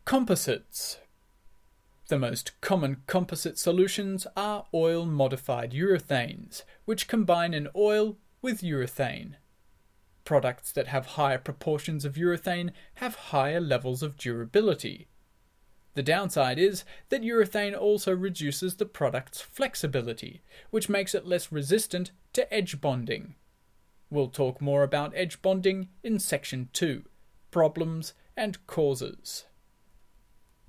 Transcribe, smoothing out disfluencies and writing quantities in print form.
Composites. The most common composite solutions are oil-modified urethanes, which combine an oil with urethane. Products that have higher proportions of urethane have higher levels of durability. The downside is that urethane also reduces the product's flexibility, which makes it less resistant to edge bonding. We'll talk more about edge bonding in Section 2, Problems and Causes.